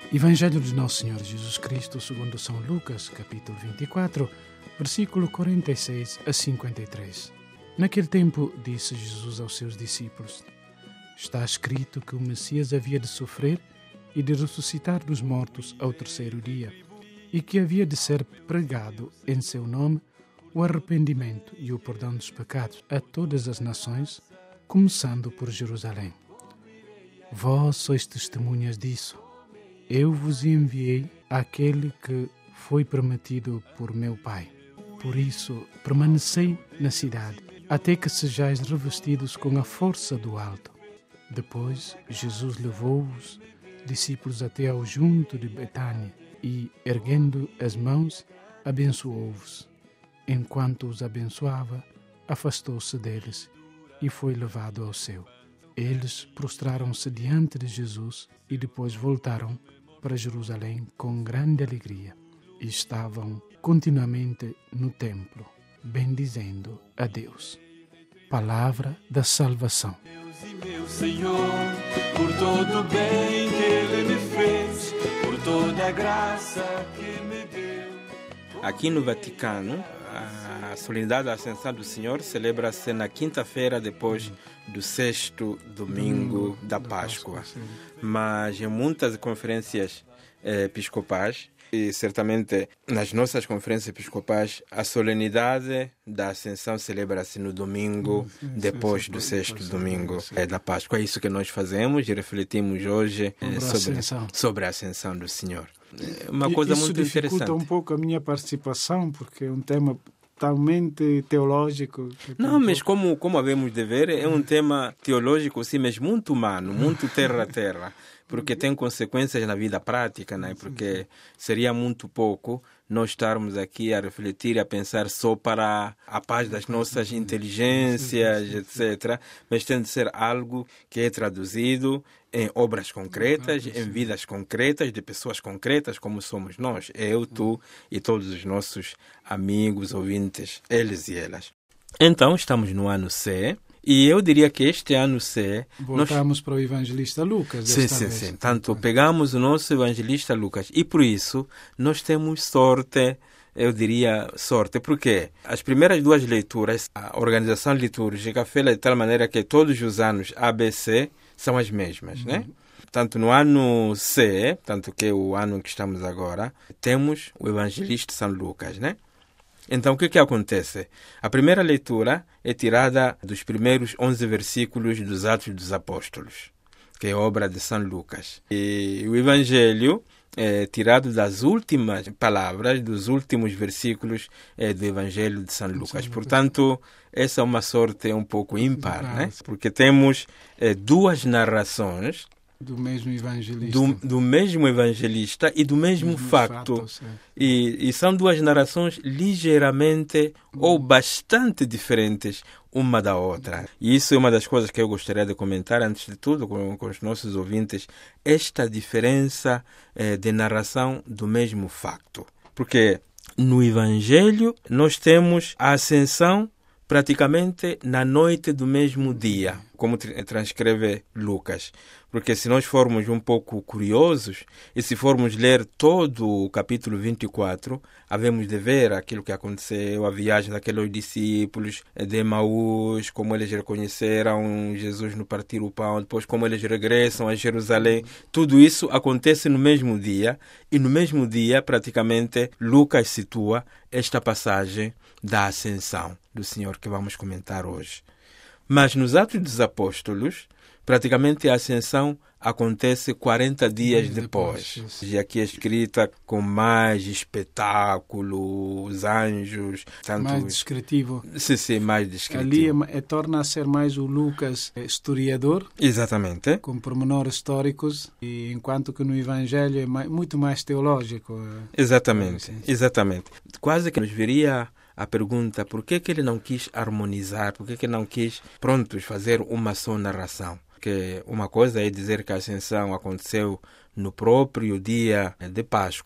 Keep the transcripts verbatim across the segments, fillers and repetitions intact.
Evangelho de Nosso Senhor Jesus Cristo, segundo São Lucas, capítulo vinte e quatro, versículo quarenta e seis a cinquenta e três. Naquele tempo, disse Jesus aos seus discípulos: Está escrito que o Messias havia de sofrer e de ressuscitar dos mortos ao terceiro dia, e que havia de ser pregado em seu nome o arrependimento e o perdão dos pecados a todas as nações, começando por Jerusalém. Vós sois testemunhas disso. Eu vos enviei àquele que foi prometido por meu Pai. Por isso, permanecei na cidade, até que sejais revestidos com a força do alto. Depois, Jesus levou-os, discípulos, até ao junto de Betânia, e, erguendo as mãos, abençoou-os. Enquanto os abençoava, afastou-se deles e foi levado ao céu. Eles prostraram-se diante de Jesus e depois voltaram para Jerusalém com grande alegria e estavam continuamente no templo, bendizendo a Deus. Palavra da salvação. Deus e meu Senhor, por todo o bem que Ele me fez, por toda a graça que me deu. Aqui no Vaticano, a solenidade da Ascensão do Senhor celebra-se na quinta-feira depois do sexto domingo da Páscoa. Mas em muitas conferências eh, episcopais, e certamente nas nossas conferências episcopais, a solenidade da Ascensão celebra-se no domingo depois do sexto domingo eh, da Páscoa. É isso que nós fazemos e refletimos hoje eh, sobre, sobre a Ascensão do Senhor. É uma coisa isso muito interessante. Isso dificulta um pouco a minha participação, porque é um tema totalmente teológico. Não, mas como, como havemos de ver, é um tema teológico, sim, mas muito humano, muito terra a terra, porque tem consequências na vida prática, né? Porque seria muito pouco nós estarmos aqui a refletir e a pensar só para a paz das nossas inteligências, etcétera. Mas tem de ser algo que é traduzido em obras concretas, em vidas concretas, de pessoas concretas, como somos nós, eu, tu e todos os nossos amigos, ouvintes, eles e elas. Então, estamos no ano C, e eu diria que este ano C... Voltamos nós... para o evangelista Lucas. Sim, sim, vez. sim. Tanto pegamos o nosso evangelista Lucas, e por isso nós temos sorte, eu diria sorte, porque as primeiras duas leituras, a organização litúrgica fez de tal maneira que todos os anos A B C são as mesmas, uhum. né? Tanto no ano C, tanto que é o ano em que estamos agora, temos o evangelista São Lucas, né? Então, o que que acontece? A primeira leitura é tirada dos primeiros onze versículos dos Atos dos Apóstolos, que é obra de São Lucas. E o Evangelho é tirado das últimas palavras, dos últimos versículos é, do Evangelho de São Lucas. Portanto, essa é uma sorte um pouco ímpar, né? Porque temos é, duas narrações do mesmo evangelista, do, do mesmo evangelista e do mesmo, mesmo facto. fato e, e são duas narrações ligeiramente hum. ou bastante diferentes uma da outra. E isso é uma das coisas que eu gostaria de comentar, antes de tudo, com, com os nossos ouvintes, esta diferença eh, de narração do mesmo facto. Porque no Evangelho nós temos a ascensão praticamente na noite do mesmo dia, como transcreve Lucas. Porque se nós formos um pouco curiosos, e se formos ler todo o capítulo vinte e quatro, havemos de ver aquilo que aconteceu, a viagem daqueles discípulos de Emaús, como eles reconheceram Jesus no partir o pão, depois como eles regressam a Jerusalém. Tudo isso acontece no mesmo dia, e no mesmo dia, praticamente, Lucas situa esta passagem da ascensão do Senhor que vamos comentar hoje. Mas nos Atos dos Apóstolos, praticamente a ascensão acontece quarenta dias depois. depois e aqui é escrita com mais espetáculo, os anjos... Tanto... Mais descritivo. Sim, sim, mais descritivo. Ali é, é, torna a ser mais o Lucas historiador. Exatamente. Com pormenores históricos, e enquanto que no Evangelho é mais, muito mais teológico. Exatamente, é, exatamente. Quase que nos viria a pergunta, por que que ele não quis harmonizar, por que que não quis, prontos, fazer uma só narração? Porque uma coisa é dizer que a ascensão aconteceu no próprio dia de Páscoa,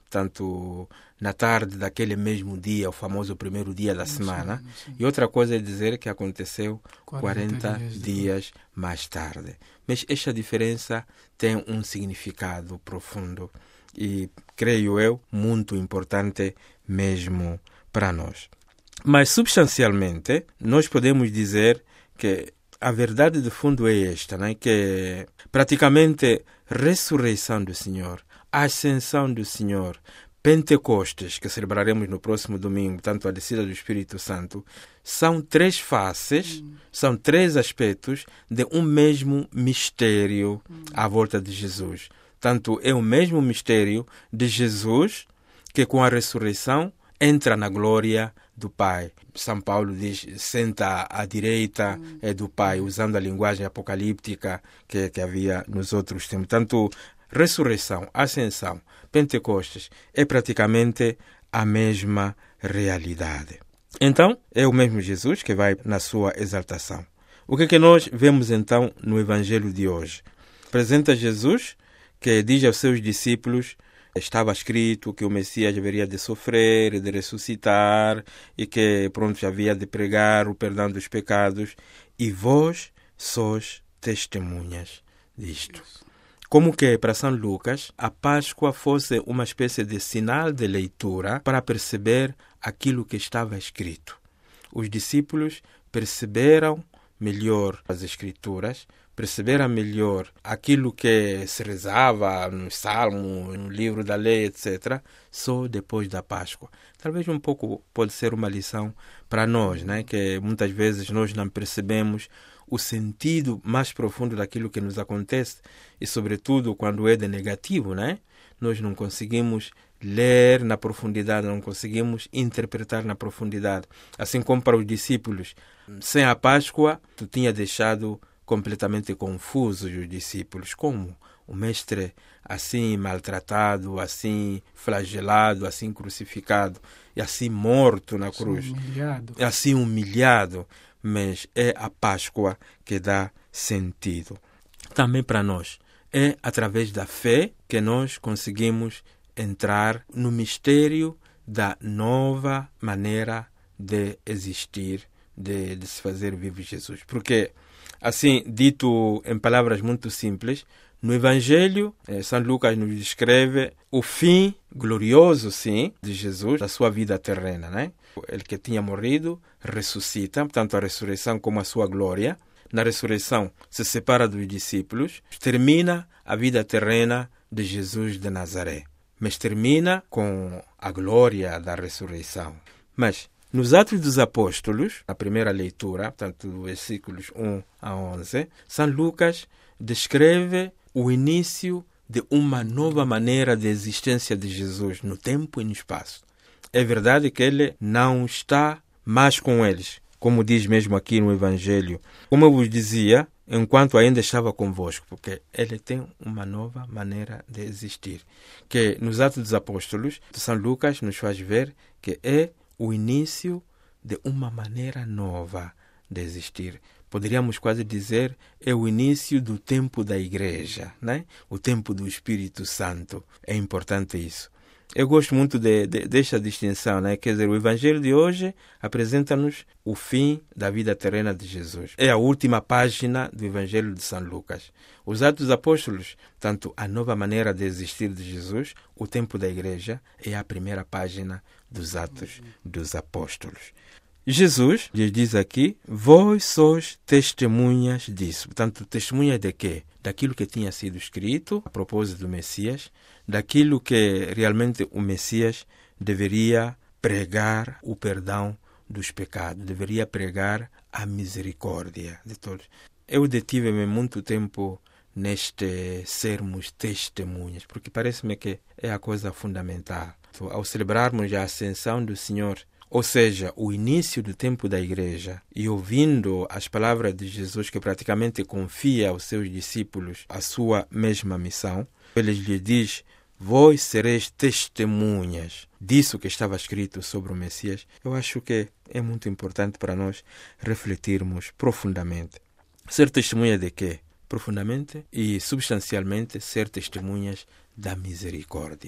tanto na tarde daquele mesmo dia, o famoso primeiro dia da semana, sim, sim. E outra coisa é dizer que aconteceu quarenta, quarenta dias, dias mais tarde. Mas esta diferença tem um significado profundo e, creio eu, muito importante mesmo para nós. Mas, substancialmente, nós podemos dizer que a verdade de fundo é esta, né? Que praticamente ressurreição do Senhor, ascensão do Senhor, Pentecostes, que celebraremos no próximo domingo, tanto a descida do Espírito Santo, são três faces, hum. são três aspectos de um mesmo mistério hum. à volta de Jesus. Tanto é o mesmo mistério de Jesus que com a ressurreição entra na glória do Pai. São Paulo diz, senta à direita hum. é do Pai, usando a linguagem apocalíptica que, que havia nos outros tempos. Tanto ressurreição, ascensão, Pentecostes é praticamente a mesma realidade. Então, é o mesmo Jesus que vai na sua exaltação. O que é que nós vemos então no Evangelho de hoje? Apresenta Jesus que diz aos seus discípulos: estava escrito que o Messias haveria de sofrer e de ressuscitar e que pronto havia de pregar o perdão dos pecados, e vós sois testemunhas disto. Como que para São Lucas a Páscoa fosse uma espécie de sinal de leitura para perceber aquilo que estava escrito. Os discípulos perceberam melhor as Escrituras, perceberam melhor aquilo que se rezava no Salmo, no livro da lei, etcétera, só depois da Páscoa. Talvez um pouco pode ser uma lição para nós, né? Que muitas vezes nós não percebemos o sentido mais profundo daquilo que nos acontece e, sobretudo, quando é de negativo, né? Nós não conseguimos ler na profundidade, não conseguimos interpretar na profundidade. Assim como para os discípulos, sem a Páscoa, tu tinha deixado completamente confusos os discípulos. Como? O mestre assim maltratado, assim flagelado, assim crucificado e assim morto na cruz. Assim humilhado. Assim humilhado. Mas é a Páscoa que dá sentido. Também para nós, é através da fé que nós conseguimos entrar no mistério da nova maneira de existir, de, de se fazer vivo Jesus. Porque, assim, dito em palavras muito simples, no Evangelho, eh, São Lucas nos descreve o fim glorioso, sim, de Jesus, da sua vida terrena, né? Ele que tinha morrido, ressuscita, tanto a ressurreição como a sua glória. Na ressurreição, se separa dos discípulos, termina a vida terrena de Jesus de Nazaré, mas termina com a glória da ressurreição. Mas, nos Atos dos Apóstolos, na primeira leitura, tanto dos versículos um a onze, São Lucas descreve o início de uma nova maneira de existência de Jesus no tempo e no espaço. É verdade que ele não está mais com eles, como diz mesmo aqui no Evangelho. Como eu vos dizia, enquanto ainda estava convosco, porque ele tem uma nova maneira de existir, que nos Atos dos Apóstolos, São Lucas nos faz ver que é o início de uma maneira nova de existir. Poderíamos quase dizer, é o início do tempo da Igreja, né? O tempo do Espírito Santo. É importante isso. Eu gosto muito de, de, desta distinção, né? Quer dizer, o Evangelho de hoje apresenta-nos o fim da vida terrena de Jesus. É a última página do Evangelho de São Lucas. Os Atos dos Apóstolos, tanto a nova maneira de existir de Jesus, o tempo da Igreja, é a primeira página dos Atos dos Apóstolos. Jesus lhes diz aqui: vós sois testemunhas disso. Portanto, testemunhas de quê? Daquilo que tinha sido escrito a propósito do Messias, daquilo que realmente o Messias deveria pregar o perdão dos pecados, deveria pregar a misericórdia de todos. Eu detive-me muito tempo neste sermos testemunhas, porque parece-me que é a coisa fundamental. Então, ao celebrarmos a ascensão do Senhor, ou seja, o início do tempo da Igreja, e ouvindo as palavras de Jesus, que praticamente confia aos seus discípulos a sua mesma missão, ele lhes diz: vós sereis testemunhas disso que estava escrito sobre o Messias. Eu acho que é muito importante para nós refletirmos profundamente. Ser testemunha de quê? Profundamente e substancialmente ser testemunhas da misericórdia.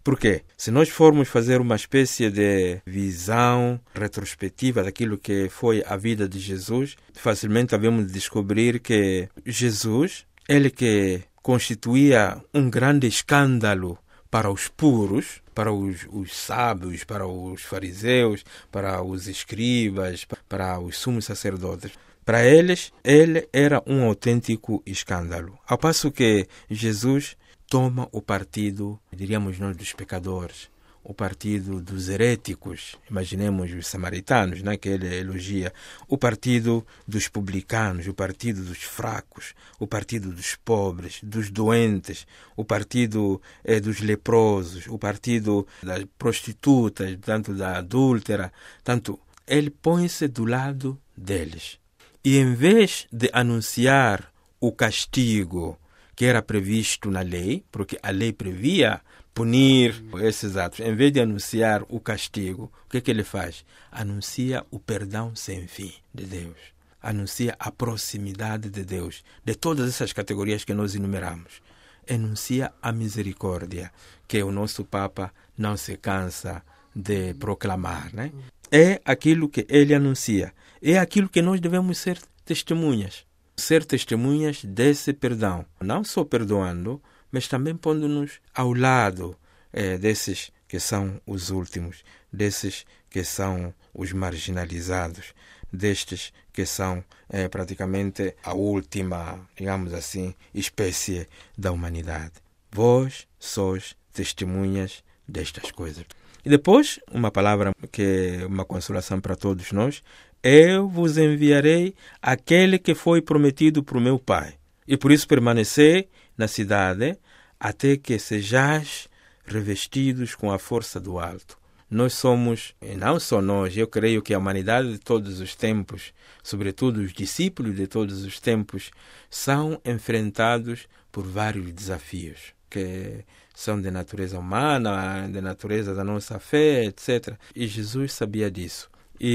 Por quê? Se nós formos fazer uma espécie de visão retrospectiva daquilo que foi a vida de Jesus, facilmente havemos de descobrir que Jesus, ele que constituía um grande escândalo para os puros, para os, os sábios, para os fariseus, para os escribas, para os sumos sacerdotes. Para eles, ele era um autêntico escândalo. Ao passo que Jesus toma o partido, diríamos nós, dos pecadores, o partido dos heréticos, imaginemos os samaritanos, né, que ele elogia, o partido dos publicanos, o partido dos fracos, o partido dos pobres, dos doentes, o partido eh, dos leprosos, o partido das prostitutas, tanto da adúltera, tanto ele põe-se do lado deles. E em vez de anunciar o castigo que era previsto na lei, porque a lei previa punir esses atos, em vez de anunciar o castigo, o que é que ele faz? Anuncia o perdão sem fim de Deus. Anuncia a proximidade de Deus, de todas essas categorias que nós enumeramos. Anuncia a misericórdia, que o nosso Papa não se cansa de proclamar, né? É aquilo que ele anuncia. É aquilo que nós devemos ser testemunhas. Ser testemunhas desse perdão. Não só perdoando, mas também pondo-nos ao lado eh, desses que são os últimos, desses que são os marginalizados, destes que são eh, praticamente a última, digamos assim, espécie da humanidade. Vós sois testemunhas destas coisas. E depois, uma palavra que é uma consolação para todos nós: eu vos enviarei aquele que foi prometido por meu Pai. E por isso permanecei na cidade até que sejais revestidos com a força do alto. Nós somos, e não só nós, eu creio que a humanidade de todos os tempos, sobretudo os discípulos de todos os tempos, são enfrentados por vários desafios, que são de natureza humana, de natureza da nossa fé, etcétera. E Jesus sabia disso.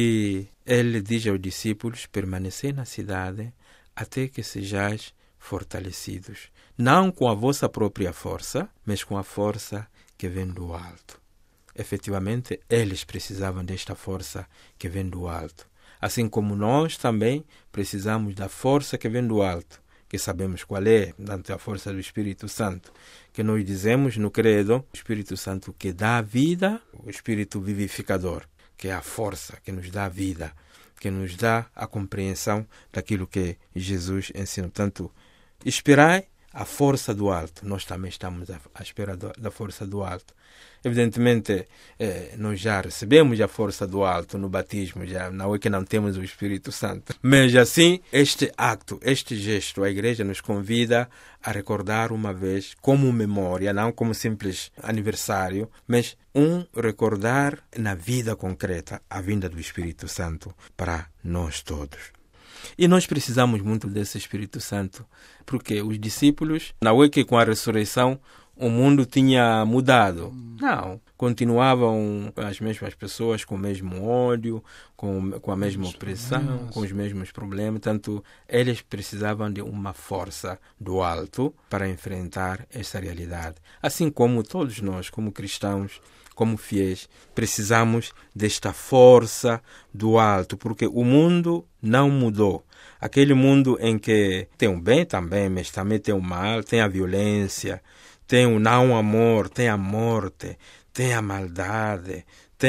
E ele diz aos discípulos: permanecei na cidade até que sejais fortalecidos, não com a vossa própria força, mas com a força que vem do alto. Efetivamente, eles precisavam desta força que vem do alto. Assim como nós também precisamos da força que vem do alto, que sabemos qual é, tanto a força do Espírito Santo, que nós dizemos no credo, o Espírito Santo que dá a vida, o Espírito vivificador, que é a força que nos dá a vida, que nos dá a compreensão daquilo que Jesus ensinou. Tanto esperai a força do alto. Nós também estamos à espera da força do alto. Evidentemente, eh, nós já recebemos a força do alto no batismo, já não é que não temos o Espírito Santo. Mas assim, este acto, este gesto, a Igreja nos convida a recordar uma vez, como memória, não como simples aniversário, mas um recordar na vida concreta a vinda do Espírito Santo para nós todos. E nós precisamos muito desse Espírito Santo, porque os discípulos, não é que com a ressurreição o mundo tinha mudado. Não. Continuavam as mesmas pessoas com o mesmo ódio, com, com a mesma opressão, com os mesmos problemas. Tanto eles precisavam de uma força do alto para enfrentar essa realidade. Assim como todos nós, como cristãos, como fiéis, precisamos desta força do alto, porque o mundo não mudou. Aquele mundo em que tem o bem também, mas também tem o mal, tem a violência, tem o não amor, tem a morte, tem a maldade,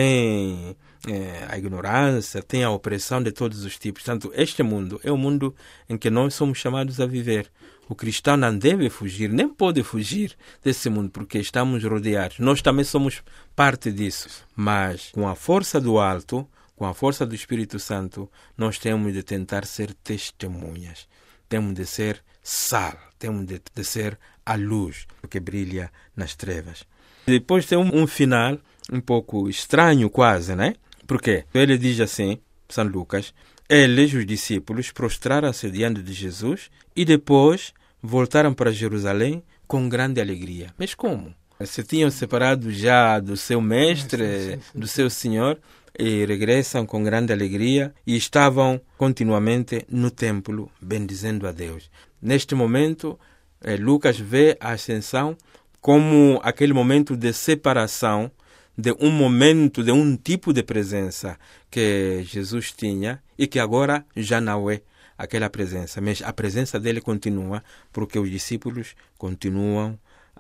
tem é, a ignorância, tem a opressão de todos os tipos. Portanto, este mundo é o mundo em que nós somos chamados a viver. O cristão não deve fugir, nem pode fugir desse mundo, porque estamos rodeados. Nós também somos parte disso. Mas com a força do alto, com a força do Espírito Santo, nós temos de tentar ser testemunhas. Temos de ser sal, temos de, de ser a luz que brilha nas trevas. Depois tem um, um final um pouco estranho quase, né? Porque ele diz assim, São Lucas: eles, os discípulos, prostraram-se diante de Jesus e depois voltaram para Jerusalém com grande alegria. Mas como? Se tinham separado já do seu mestre, sim, sim, sim. do seu Senhor, e regressam com grande alegria e estavam continuamente no templo bendizendo a Deus. Neste momento, eh, Lucas vê a ascensão como aquele momento de separação de um momento, de um tipo de presença que Jesus tinha e que agora já não é aquela presença, mas a presença dele continua porque os discípulos continuam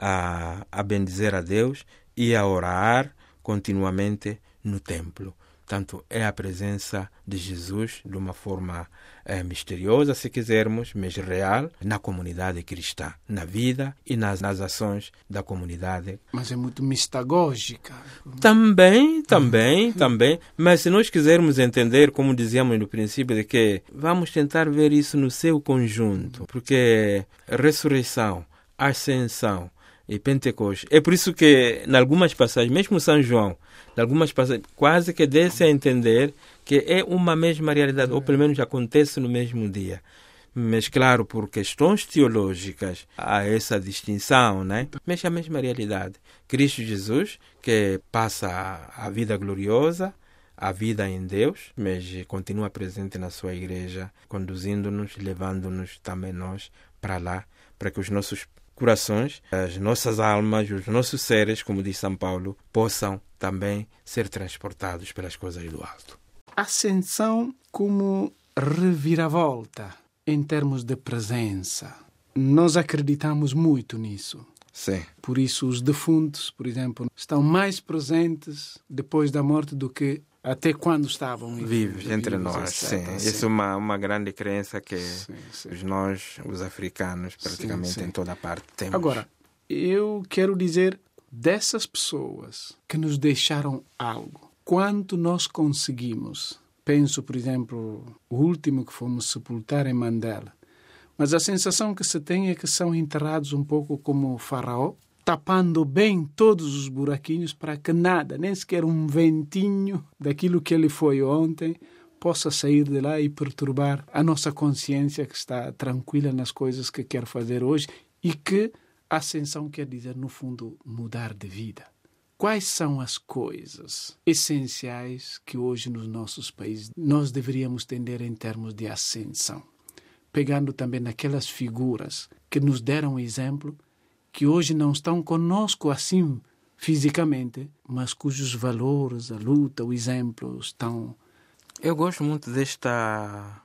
a, a bendizer a Deus e a orar continuamente no templo. Portanto, é a presença de Jesus de uma forma é, misteriosa, se quisermos, mas real, na comunidade cristã, na vida e nas, nas ações da comunidade. Mas é muito mistagógica. Também, também, uhum. também. Mas se nós quisermos entender, como dizíamos no princípio, de que vamos tentar ver isso no seu conjunto, porque ressurreição, ascensão e Pentecostes. É por isso que, em algumas passagens, mesmo São João, em algumas passagens, quase que desce a entender que é uma mesma realidade, ou pelo menos acontece no mesmo dia. Mas, claro, por questões teológicas, há essa distinção, né? Mas é a mesma realidade. Cristo Jesus, que passa a vida gloriosa, a vida em Deus, mas continua presente na sua igreja, conduzindo-nos, levando-nos também nós para lá, para que os nossos corações, as nossas almas, os nossos seres, como diz São Paulo, possam também ser transportados pelas coisas do alto. Ascensão como reviravolta em termos de presença. Nós acreditamos muito nisso. Sim. Por isso os defuntos, por exemplo, estão mais presentes depois da morte do que até quando estavam vivos entre nós. Sim. Sim. Isso é uma, uma grande crença que sim, sim. nós, os africanos, praticamente sim, sim. em toda a parte temos. Agora, eu quero dizer dessas pessoas que nos deixaram algo, quanto nós conseguimos. Penso, por exemplo, o último que fomos sepultar em Mandela. Mas a sensação que se tem é que são enterrados um pouco como o faraó, tapando bem todos os buraquinhos para que nada, nem sequer um ventinho daquilo que ele foi ontem, possa sair de lá e perturbar a nossa consciência que está tranquila nas coisas que quer fazer hoje e que a ascensão quer dizer, no fundo, mudar de vida. Quais são as coisas essenciais que hoje nos nossos países nós deveríamos tender em termos de ascensão? Pegando também naquelas figuras que nos deram exemplo, que hoje não estão conosco assim fisicamente, mas cujos valores, a luta, o exemplo estão... Eu gosto muito desta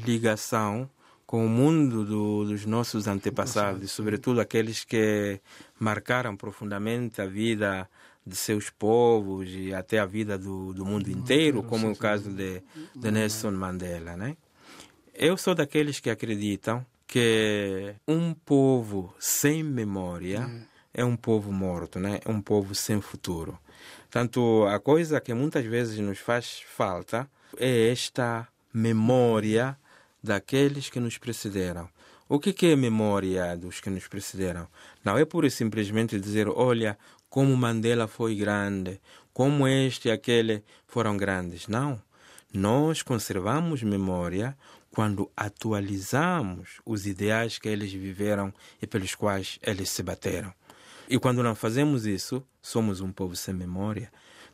ligação com o mundo do, dos nossos antepassados, e sobretudo aqueles que marcaram profundamente a vida de seus povos e até a vida do, do mundo inteiro, como é o caso de, de Nelson Mandela, né? Eu sou daqueles que acreditam que um povo sem memória hum. é um povo morto, né? É um povo sem futuro. Tanto a coisa que muitas vezes nos faz falta é esta memória daqueles que nos precederam. O que é memória dos que nos precederam? Não é pura e simplesmente dizer, olha, como Mandela foi grande, como este e aquele foram grandes. Não. Nós conservamos memória quando atualizamos os ideais que eles viveram e pelos quais eles se bateram. E quando não fazemos isso, somos um povo sem memória.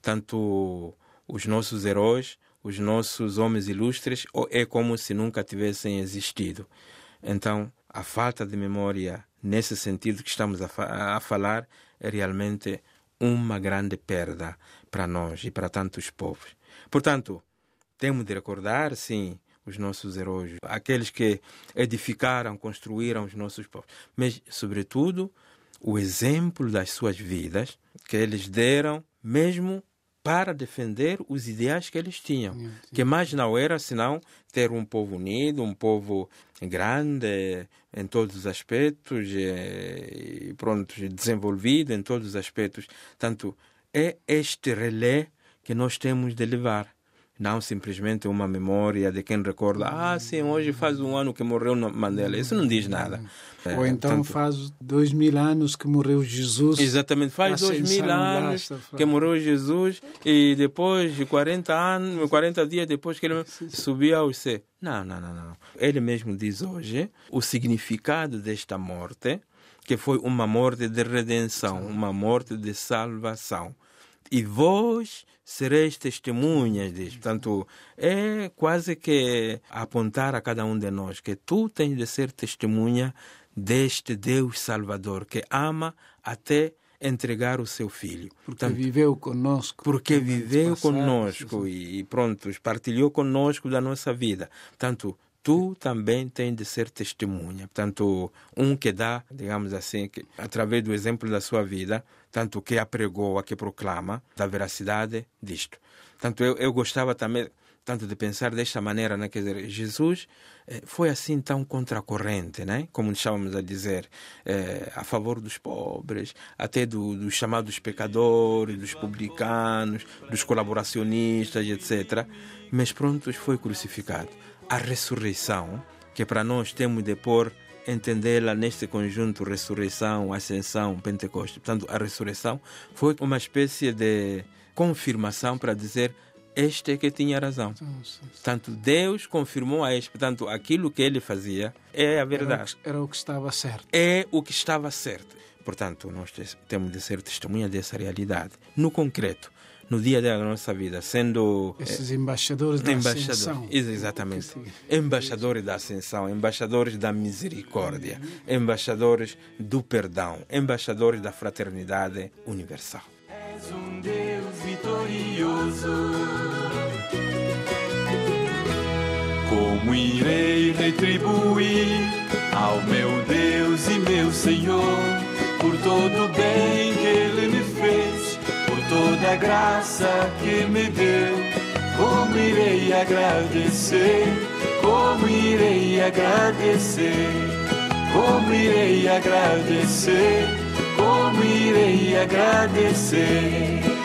Tanto os nossos heróis, os nossos homens ilustres, é como se nunca tivessem existido. Então, a falta de memória, nesse sentido que estamos a, fa- a falar, é realmente uma grande perda para nós e para tantos povos. Portanto, temos de recordar, sim, os nossos heróis, aqueles que edificaram, construíram os nossos povos, mas, sobretudo, o exemplo das suas vidas que eles deram, mesmo para defender os ideais que eles tinham, sim, sim. que mais não era senão ter um povo unido, um povo grande em todos os aspectos e, pronto, desenvolvido em todos os aspectos. Tanto é este relé que nós temos de levar. Não simplesmente uma memória de quem recorda, ah, sim, hoje faz um ano que morreu Mandela. Isso não diz nada. Ou então tanto... faz dois mil anos que morreu Jesus. Exatamente, faz dois mil anos que morreu Jesus e depois de quarenta anos, quarenta dias depois que ele subiu ao céu. Não, não, não, não. Ele mesmo diz hoje o significado desta morte, que foi uma morte de redenção, uma morte de salvação. E vós sereis testemunhas disso. Portanto, é quase que apontar a cada um de nós que tu tens de ser testemunha deste Deus Salvador que ama até entregar o seu Filho. Porque Portanto, viveu conosco. Porque viveu passados, conosco e, e pronto, partilhou conosco da nossa vida. Portanto, tu também tens de ser testemunha. Portanto, um que dá, digamos assim, que, através do exemplo da sua vida, tanto que apregoa, que proclama, da veracidade disto. Portanto, eu, eu gostava também tanto de pensar desta maneira, né? Quer dizer, Jesus eh, foi assim tão contracorrente, né? Como estávamos a dizer, eh, a favor dos pobres, até do, dos chamados pecadores, dos publicanos, dos colaboracionistas, etcétera. Mas pronto, foi crucificado. A ressurreição, que para nós temos de pôr, entendê-la neste conjunto, ressurreição, ascensão, Pentecostes. Portanto, a ressurreição foi uma espécie de confirmação para dizer: este é que tinha razão. Portanto, Deus confirmou a este. Portanto, aquilo que ele fazia é a verdade. Era o que, era o que estava certo. É o que estava certo. Portanto, nós temos de ser testemunha dessa realidade. No concreto, no dia da nossa vida, sendo... Esses embaixadores da embaixador, ascensão. Exatamente. Embaixadores da ascensão, embaixadores da misericórdia, embaixadores do perdão, embaixadores da fraternidade universal. És um Deus vitorioso. Como irei retribuir ao meu Deus e meu Senhor por todo o bem que Ele me fez, por toda a graça que me deu? Como irei agradecer? Como irei agradecer? Como irei agradecer? Como irei agradecer?